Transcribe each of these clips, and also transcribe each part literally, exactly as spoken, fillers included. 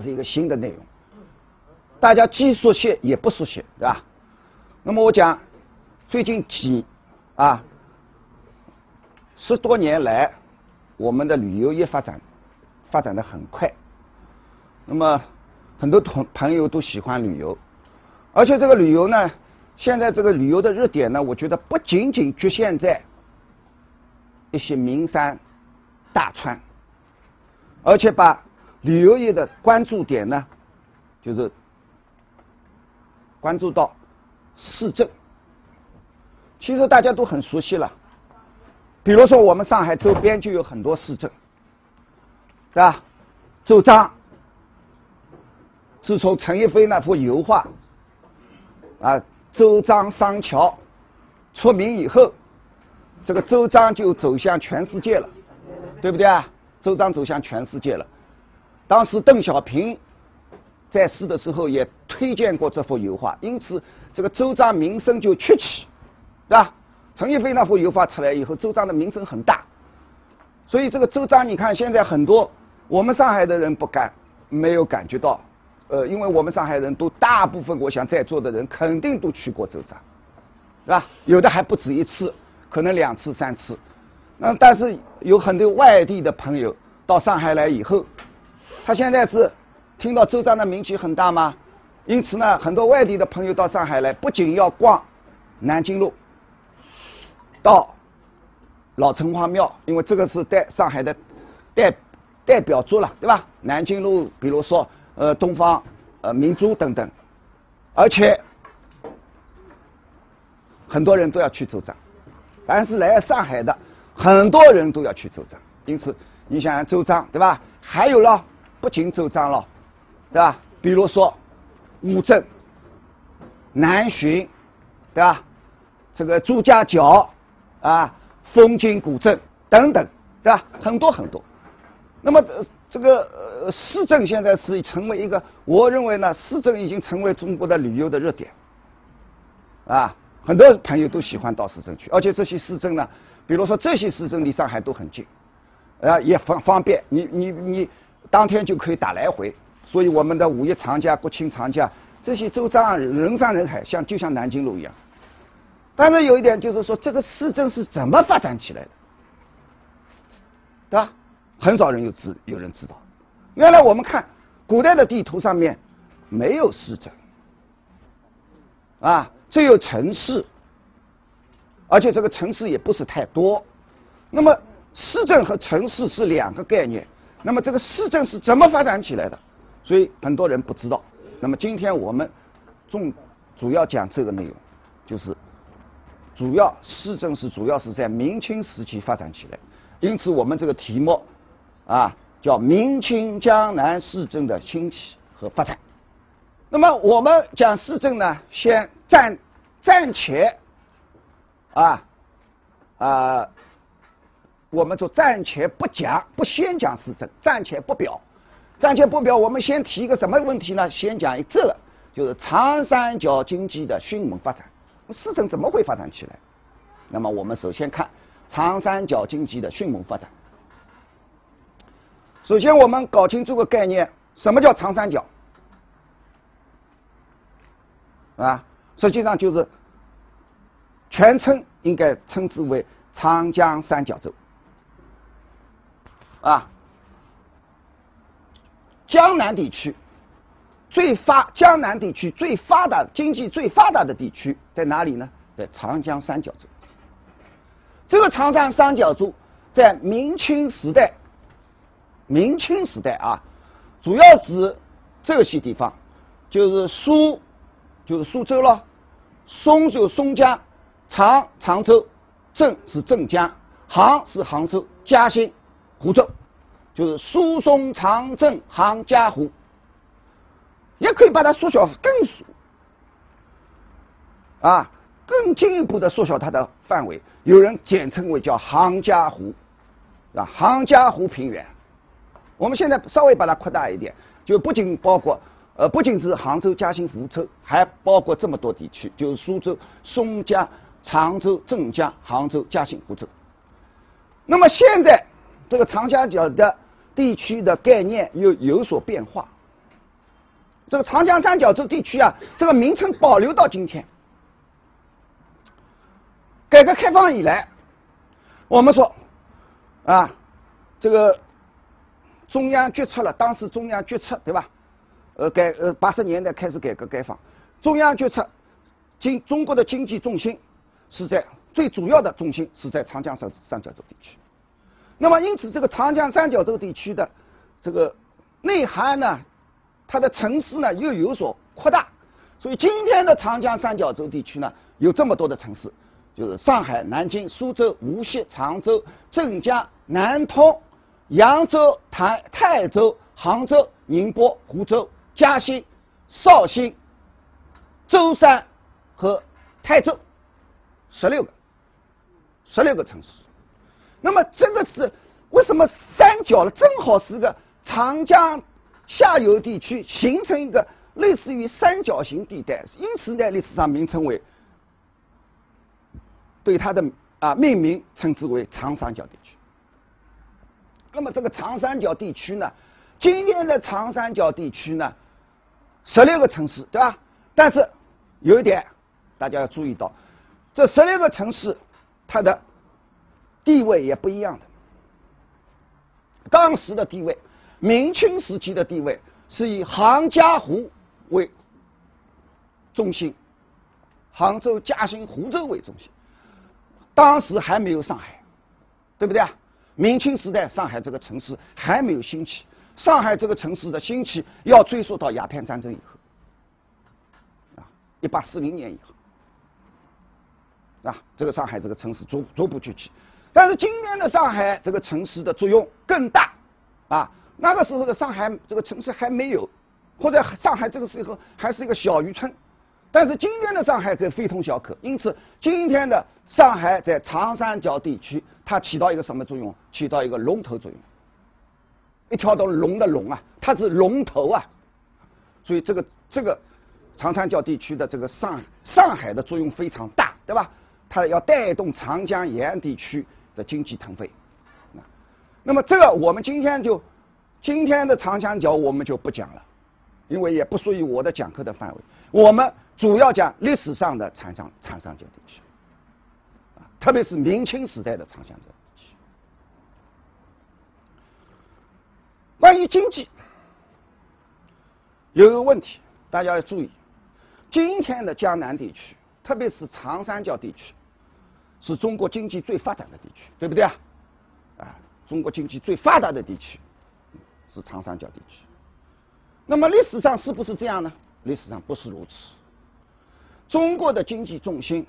这是一个新的内容，大家既熟悉也不熟悉，对吧？那么我讲，最近几啊十多年来，我们的旅游业发展发展的很快，那么很多同朋友都喜欢旅游，而且这个旅游呢，现在这个旅游的热点呢，我觉得不仅仅局限在一些名山大川，而且把旅游业的关注点呢，就是关注到市政。其实大家都很熟悉了，比如说我们上海周边就有很多市政，对吧？周庄，自从陈逸飞那幅油画啊，周庄商桥出名以后，这个周庄就走向全世界了，对不对啊？周庄走向全世界了。当时邓小平在世的时候也推荐过这幅油画，因此这个周庄名声就鹊起，对吧？陈逸飞那幅油画出来以后，周庄的名声很大，所以这个周庄，你看现在很多我们上海的人不感没有感觉到，呃，因为我们上海人都大部分，我想在座的人肯定都去过周庄，对吧？有的还不止一次，可能两次三次。那但是有很多外地的朋友到上海来以后，他现在是听到周庄的名气很大吗？因此呢，很多外地的朋友到上海来，不仅要逛南京路，到老城隍庙，因为这个是代上海的代代表作了，对吧？南京路，比如说呃东方呃明珠等等，而且很多人都要去周庄，凡是来上海的，很多人都要去周庄。因此，你想想周庄，对吧？还有了，不仅周庄了，对吧？比如说乌镇、南浔，对吧？这个朱家角啊、枫泾古镇等等，对吧？很多很多。那么、呃、这个呃市政现在是成为一个，我认为呢，市政已经成为中国的旅游的热点，啊，很多朋友都喜欢到市政去，而且这些市政呢，比如说这些市政离上海都很近，啊，也方方便，你你你当天就可以打来回。所以我们的五一长假、国庆长假，这些周庄人山人海，像就像南京路一样。但是有一点就是说，这个市政是怎么发展起来的，对吧？很少人有知有人知道。原来我们看古代的地图上面没有市政，啊，只有城市，而且这个城市也不是太多。那么市政和城市是两个概念。那么这个市政是怎么发展起来的？所以很多人不知道。那么今天我们重主要讲这个内容，就是主要市政是主要是在明清时期发展起来，因此我们这个题目啊叫明清江南市政的兴起和发展。那么我们讲市政呢，先暂暂且啊啊，我们就暂且不讲，不先讲市政，暂且不表。暂且不表，我们先提一个什么问题呢？先讲一这个，就是长三角经济的迅猛发展。市政怎么会发展起来？那么我们首先看长三角经济的迅猛发展。首先我们搞清楚个概念，什么叫长三角？啊，实际上就是全称应该称之为长江三角洲。啊。江南地区最发江南地区最发达经济最发达的地区在哪里呢？在长江三角洲。这个长江三角洲在明清时代，明清时代啊，主要指这些地方，就是苏，就是苏州了，松就松江，常常州，镇是镇江，杭是杭州，嘉兴湖州。就是苏松长镇杭嘉湖，也可以把它缩小更啊更进一步的缩小它的范围，有人简称为叫杭嘉湖，啊杭嘉湖平原。我们现在稍微把它扩大一点，就不仅包括呃不仅是杭州、嘉兴、湖州，还包括这么多地区，就是苏州、松江、常州、镇江、杭州、嘉兴、湖州。那么现在这个长三角的地区的概念又有所变化， 这个长江三角洲地区啊，这个名称保留到今天。改革开放以来，我们说啊，这个中央决策了，当时中央决策对吧？呃，改呃八十年代开始改革开放，中央决策经中国的经济重心是在最主要的重心是在长江三三角洲地区。那么因此，这个长江三角洲地区的这个内涵呢，它的城市呢又有所扩大，所以今天的长江三角洲地区呢有这么多的城市。就是上海、南京、苏州、无锡、常州、镇江、南通、扬州、台泰州、杭州、宁波、湖州、嘉兴、绍兴、舟山和泰州，十六个，十六个城市。那么这个是为什么三角呢？正好是个长江下游地区形成一个类似于三角形地带，因此在历史上名称为。对它的啊命名称之为长三角地区。那么这个长三角地区呢，今天的长三角地区呢，十六个城市，对吧？但是有一点大家要注意到，这十六个城市它的地位也不一样的。当时的地位，明清时期的地位是以杭嘉湖为中心，杭州、嘉兴、湖州为中心。当时还没有上海，对不对啊？明清时代，上海这个城市还没有兴起。上海这个城市的兴起要追溯到鸦片战争以后，啊，一八四零年以后，啊，这个上海这个城市逐逐步崛起。但是今天的上海这个城市的作用更大，啊，那个时候的上海这个城市还没有，或者上海这个时候还是一个小渔村。但是今天的上海可以非同小可，因此今天的上海在长三角地区，它起到一个什么作用？起到一个龙头作用。一条的龙的龙啊，它是龙头啊，所以这个这个长三角地区的这个上上海的作用非常大，对吧？它要带动长江沿岸地区的经济腾飞。那么这个我们今天就今天的长三角我们就不讲了。因为也不属于我的讲课的范围，我们主要讲历史上的长江长三角地区，啊，特别是明清时代的长三角地区。关于经济，有一个问题大家要注意，今天的江南地区，特别是长三角地区，是中国经济最发展的地区，对不对啊？啊，中国经济最发达的地区是长三角地区。那么历史上是不是这样呢？历史上不是如此。中国的经济重心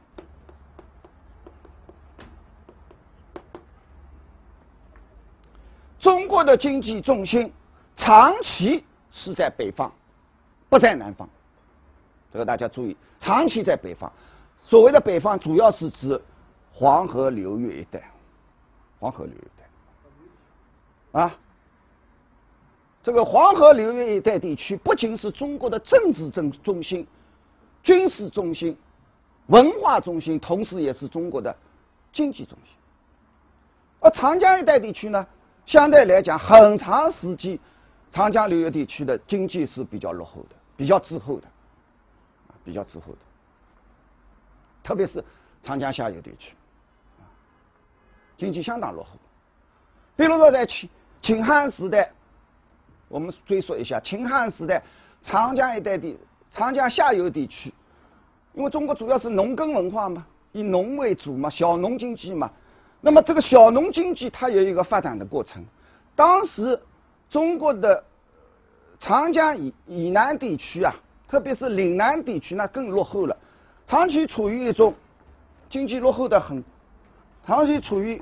中国的经济重心长期是在北方，不在南方。这个大家注意，长期在北方。所谓的北方，主要是指黄河流域一带，黄河流域一带啊。这个黄河流域一带地区不仅是中国的政治中中心、军事中心、文化中心，同时也是中国的经济中心。而长江一带地区呢，相对来讲，很长时期，长江流域地区的经济是比较落后的，比较滞后的，啊，比较滞后的。特别是长江下游地区，啊，经济相当落后。比如说在秦秦汉时代。我们追溯一下，秦汉时代长江一带地、长江下游地区，因为中国主要是农耕文化嘛，以农为主嘛，小农经济嘛。那么这个小农经济它有一个发展的过程。当时中国的长江以以南地区啊，特别是岭南地区，那更落后了，长期处于一种经济落后的很，长期处于。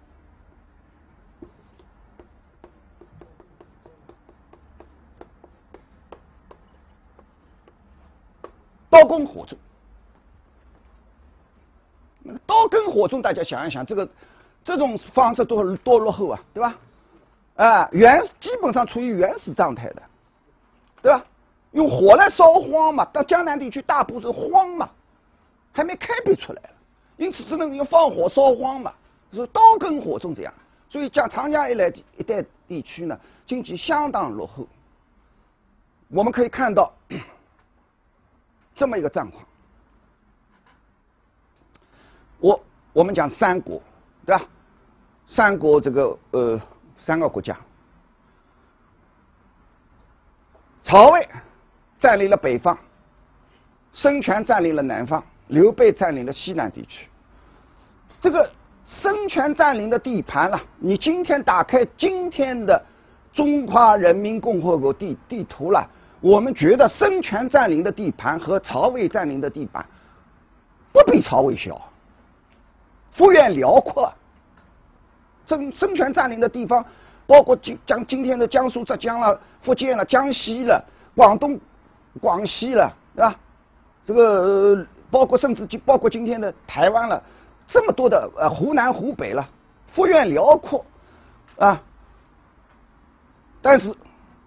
刀耕火种，那个刀耕火种，大家想一想，这个这种方式多多落后啊，对吧？啊，原基本上处于原始状态的，对吧？用火来烧荒嘛，到江南地区大部是荒嘛，还没开辟出来了，因此只能用放火烧荒嘛，所以刀耕火种这样，所以讲长江一带一带地区呢，经济相当落后。 我们可以看到这么一个状况。我我们讲三国，对吧？三国这个呃三个国家，曹魏占领了北方，孙权占领了南方，刘备占领了西南地区。这个孙权占领的地盘了，你今天打开今天的中华人民共和国地地图了，我们觉得孙权占领的地盘和曹魏占领的地盘不比曹魏小，幅员辽阔。孙孙权占领的地方，包括今江今天的江苏、浙江了、福建了、江西了、广东、广西了，对吧？这个、呃、包括甚至包括今天的台湾了，这么多的呃湖南、湖北了，幅员辽阔啊。但是，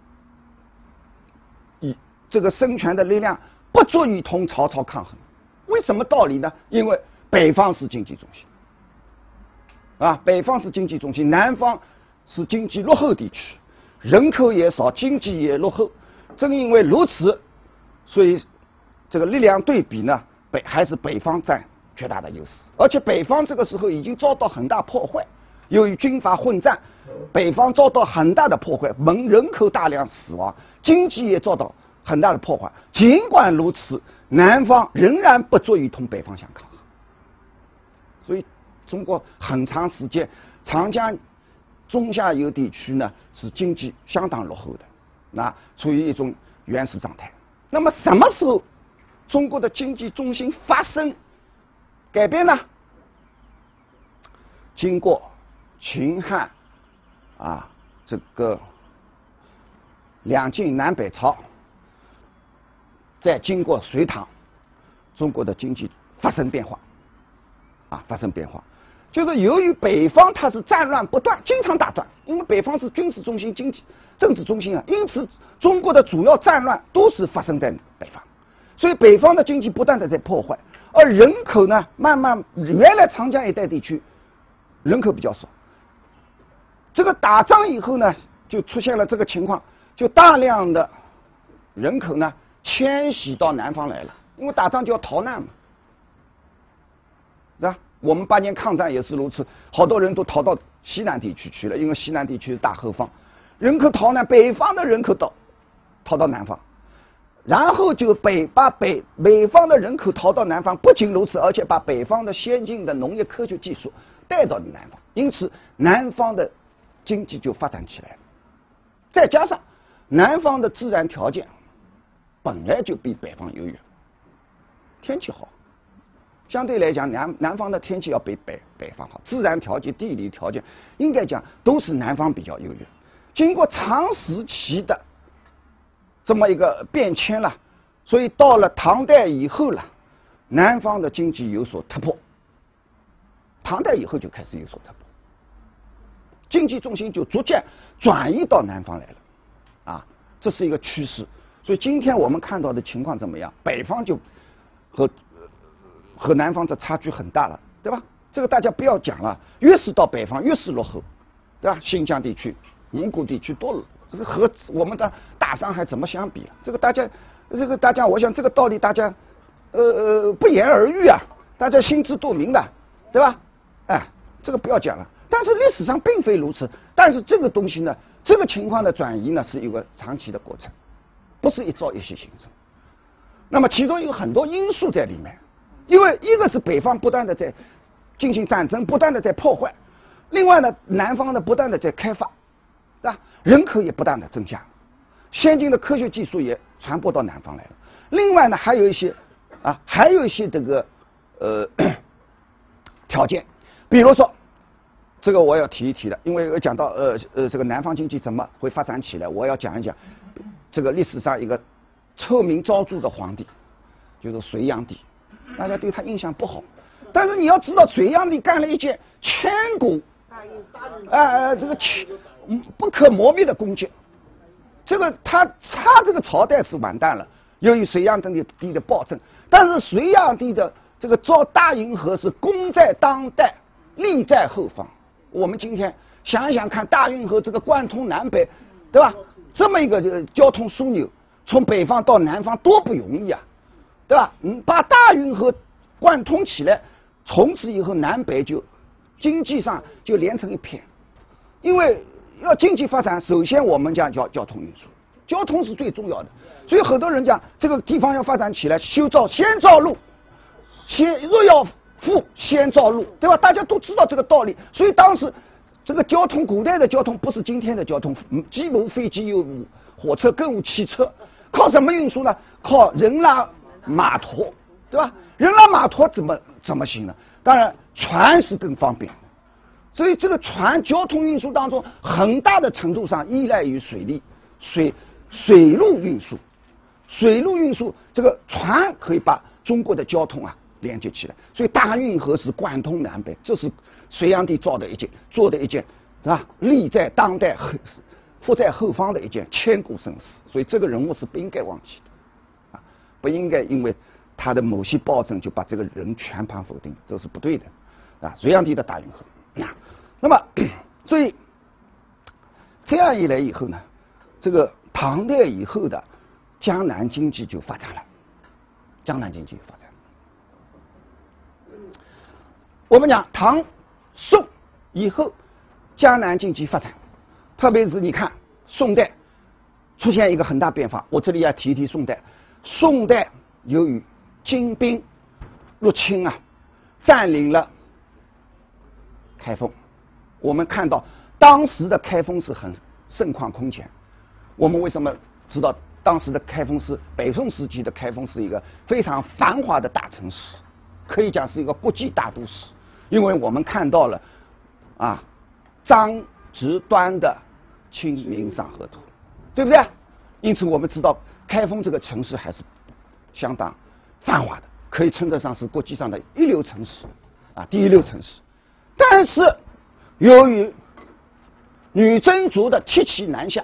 以这个孙权的力量不足以同曹操抗衡。为什么道理呢？因为北方是经济中心。啊，北方是经济中心，南方是经济落后地区，人口也少，经济也落后。正因为如此，所以这个力量对比呢，北还是北方占绝大的优势。而且北方这个时候已经遭到很大破坏，由于军阀混战，北方遭到很大的破坏，人人口大量死亡，经济也遭到很大的破坏。尽管如此，南方仍然不足以同北方相抗衡。所以。中国很长时间，长江中下游地区呢是经济相当落后的，那处于一种原始状态。那么什么时候中国的经济中心发生改变呢？经过秦汉啊这个两晋南北朝，再经过隋唐，中国的经济发生变化，啊发生变化。就是由于北方它是战乱不断，经常打仗，因为北方是军事中心、经济、政治中心啊，因此中国的主要战乱都是发生在北方，所以北方的经济不断的在破坏，而人口呢，慢慢原来长江一带地区人口比较少，这个打仗以后呢，就出现了这个情况，就大量的人口呢迁徙到南方来了，因为打仗就要逃难嘛，对吧？我们八年抗战也是如此，好多人都逃到西南地区去了，因为西南地区是大后方，人口逃难，北方的人口到逃到南方，然后就北把北北方的人口逃到南方，不仅如此，而且把北方的先进的农业科学技术带到南方，因此南方的经济就发展起来了。再加上南方的自然条件本来就比北方优越，天气好。相对来讲，南南方的天气要比北北方好，自然条件、地理条件，应该讲都是南方比较优越。经过长时期的这么一个变迁了，所以到了唐代以后了，南方的经济有所突破。唐代以后就开始有所突破，经济重心就逐渐转移到南方来了，啊，这是一个趋势。所以今天我们看到的情况怎么样？北方就和和南方的差距很大了，对吧？这个大家不要讲了，越是到北方越是落后，对吧？新疆地区、蒙古地区多了，这个和我们的大上海怎么相比？这个大家，这个大家，我想这个道理大家，呃呃不言而喻啊，大家心知肚明的，对吧？哎，这个不要讲了。但是历史上并非如此，但是这个东西呢，这个情况的转移呢，是一个长期的过程，不是一朝一夕形成。那么其中有很多因素在里面。因为一个是北方不断的在进行战争，不断的在破坏，另外呢，南方呢不断的在开发，对吧？人口也不断的增加，先进的科学技术也传播到南方来了。另外呢，还有一些啊，还有一些这个呃条件，比如说这个我要提一提的，因为讲到呃呃这个南方经济怎么会发展起来，我要讲一讲这个历史上一个臭名昭著的皇帝，就是隋炀帝。大家对他印象不好，但是你要知道，隋炀帝干了一件千古，呃，这个不可磨灭的功绩。这个他他这个朝代是完蛋了，由于隋炀帝的暴政，但是隋炀帝的这个造大运河是功在当代，利在后方。我们今天想一想看，大运河这个贯通南北，对吧？这么一个交通枢纽， 从北方到南方多不容易啊，对吧？嗯，把大运河贯通起来，从此以后南北就经济上就连成一片。因为要经济发展，首先我们讲叫交通运输，交通是最重要的。所以很多人讲这个地方要发展起来，修造先造路，先若要富先造路，对吧？大家都知道这个道理。所以当时这个交通，古代的交通不是今天的交通，既无飞机又无火车更无汽车，靠什么运输呢？靠人拉马驮，对吧？人拉马驮怎么怎么行呢？当然船是更方便的。所以这个船交通运输当中，很大的程度上依赖于水利、水水路运输。水路运输，这个船可以把中国的交通啊连接起来。所以大运河是贯通南北，这是隋炀帝造的一件做的一件，对吧？立在当代后复在后方的一件千古盛事。所以这个人物是不应该忘记的，啊，不应该因为他的某些暴政就把这个人全盘否定，这是不对的，啊。隋炀帝的大运河，啊，那么所以这样一来以后呢，这个唐代以后的江南经济就发展了，江南经济发展。我们讲唐、宋以后，江南经济发展，特别是你看宋代出现一个很大变化。我这里要提一提宋代。宋代由于金兵入侵啊，占领了开封。我们看到当时的开封是很盛况空前。我们为什么知道当时的开封是北宋时期的开封是一个非常繁华的大城市，可以讲是一个国际大都市？因为我们看到了啊张直端的《清明上河图》，对不对？因此我们知道开封这个城市还是相当繁华的，可以称得上是国际上的一流城市啊，第一流城市。但是由于女真族的提起南下，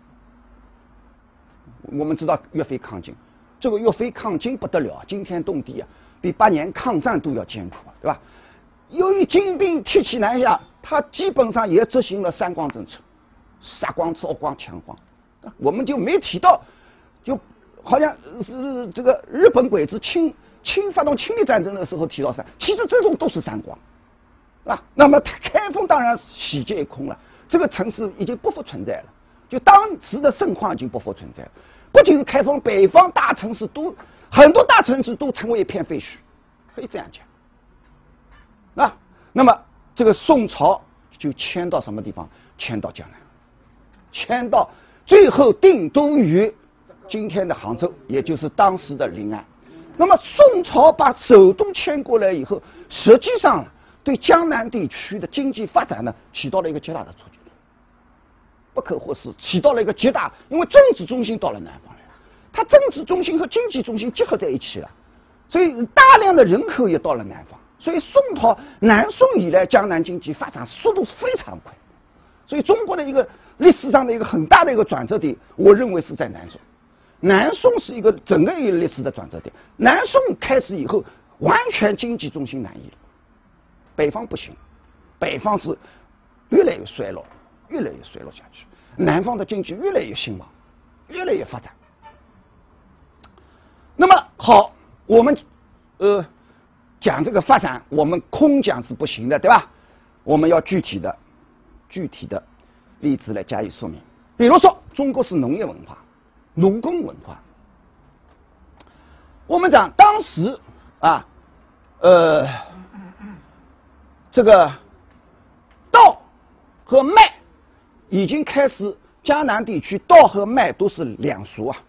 我们知道岳飞抗金，这个岳飞抗金不得了，惊天动地啊，比八年抗战都要艰苦啊，对吧？由于金兵提起南下，他基本上也执行了三光政策，杀光、招光、抢光，我们就没提到，就好像是这个日本鬼子侵侵发动侵略战争的时候提到三，其实这种都是三光啊。那么开封当然洗劫一空了，这个城市已经不复存在了，就当时的盛况已经不复存在了。不仅是开封，北方大城市都很多大城市都成为一片废墟，可以这样讲。啊，那么这个宋朝就迁到什么地方？迁到江南，迁到最后定都于今天的杭州，也就是当时的临安。那么宋朝把首都迁过来以后，实际上对江南地区的经济发展呢，起到了一个极大的促进，不可或缺，起到了一个极大，因为政治中心到了南方来，它政治中心和经济中心结合在一起了，所以大量的人口也到了南方。所以宋朝南宋以来，江南经济发展速度非常快，所以中国的一个历史上的一个很大的一个转折点，我认为是在南宋。南宋是一个整个一个历史的转折点。南宋开始以后，完全经济中心南移了，北方不行，北方是越来越衰落，越来越衰落下去。南方的经济越来越兴旺，越来越发展。那么好，我们呃。讲这个发展，我们空讲是不行的，对吧？我们要具体的、具体的例子来加以说明。比如说，中国是农业文化、农耕文化。我们讲当时啊，呃，这个稻和麦已经开始，江南地区稻和麦都是两熟啊，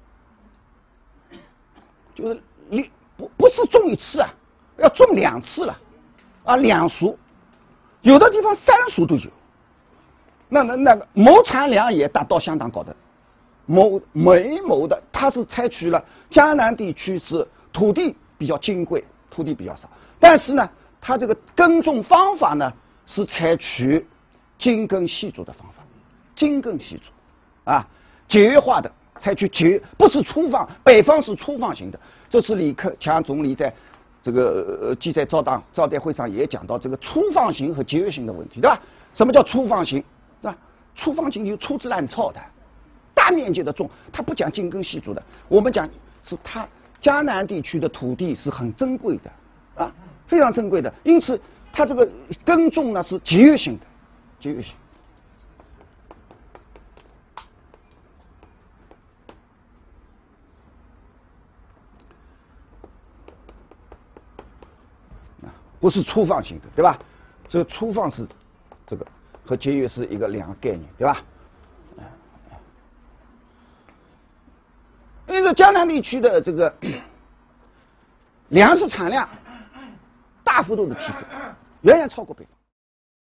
就是你不不是种一次啊。要种两次了，啊，两熟，有的地方三熟都有。那那那个亩产量也达到相当高的，亩每亩的，它是采取了江南地区是土地比较金贵，土地比较少，但是呢，它这个耕种方法呢是采取精耕细作的方法，精耕细作，啊，节约化的，采取节约，不是粗放，北方是粗放型的，这是李克强总理在。这个呃，记在招待招待会上也讲到这个粗放型和节约型的问题，对吧？什么叫粗放型？对吧？粗放型就粗制滥造的，大大面积的种，它不讲精耕细作的，我们讲是它江南地区的土地是很珍贵的啊，非常珍贵的，因此它这个耕种呢是节约性的，节约性。不是粗放型的，对吧？这个粗放是这个和节约是一个两个概念，对吧？因为江南地区的这个粮食产量大幅度的提升，远远超过北方。